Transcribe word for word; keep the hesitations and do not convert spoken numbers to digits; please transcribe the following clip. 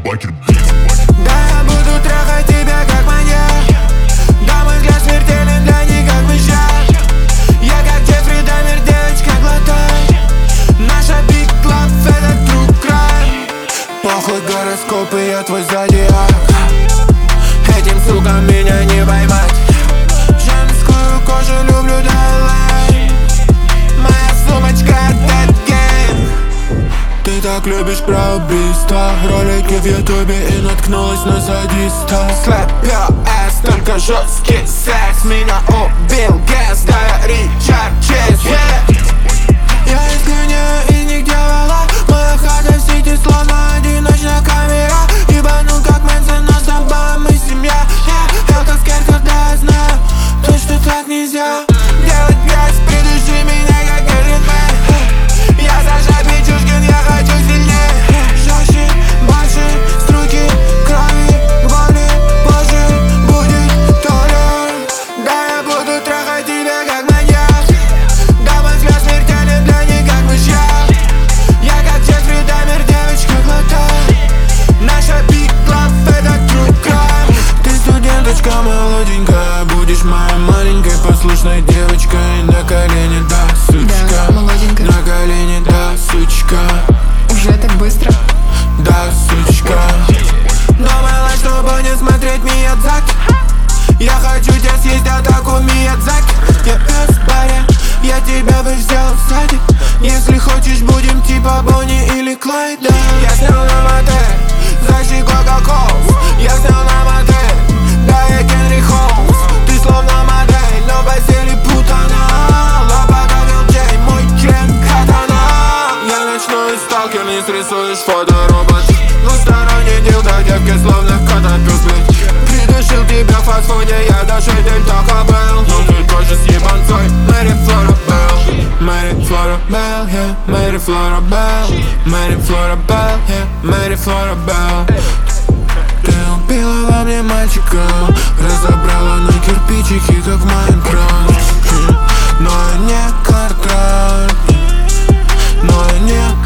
бакер бит. Да, я буду трахать тебя как маньяк. Да, мой взгляд смертелен для них как мышьяк. Я как Джеффри Дамер, девочка глотай. Наша Big Club — это true crime. Похуй гороскопы, я твой зодиак. Этим сукам меня не поймать. Женскую кожу люблю, дай. Моя сумочка Dead Game. Ты так любишь про убийство. Ролики в ютубе и наткнулась на садиста. Slap your ass, только жесткий секс. Меня убил гэс, да я Ричард Чейз, yeah. Я изгоняю из них дьявола. Моя хата в сети словно одиночная камера. Ебану как Мэнсон, но с тобой мы семья, yeah. Я как скер, когда я знаю то, что так нельзя. Делать грязь, придуши меня как Эрин Мэн. Я Саша Пичушкин, я хочу сильнее. Жестче, больше, струйки крови, боли, позже будет толя. Да, я буду трахать тебя как маньяк. Да, мой взгляд смертелен для них как мышьяк. Я как Джеффри Дамер, девочка глотай. Наша Big Club — это true crime. Ты студенточка молоденькая, будешь моей маленькой послушной девочкой. На колени, да, сучка. Да, молоденькая. На колени, да, сучка. Уже так быстро? Да, сучка. Думала, чтобы не смотреть Миядзаки. Я хочу тебя съесть, атаку Миядзаки. Я пес в баре, я тебя бы взял в садик. Если хочешь, будем типа Бонни или Клайд, да. Я снял на мотель, защи Кока-Колс. Я снял на мотель, да, я Генри Холмс. Ты словно модель, но в постели путана. Лапа как эл джей, мой член катана. Я ночной сталкер, не срисуешь фоторобот. Двусторонний дилдо, девки словно кота-пёс, блядь. Придушил тебя в фастфуде, я даже дельта хабел. Но ты тоже с ебанцой, Мэри Флора Белл. Мэри Флора Белл, yeah, Мэри Флора Белл. Мэри Флора Белл, yeah, Мэри Флора Белл. Ты убила во мне мальчика, разобрала на кирпичики, как в Майнкрафт. Но я не Кларк Кент, но я не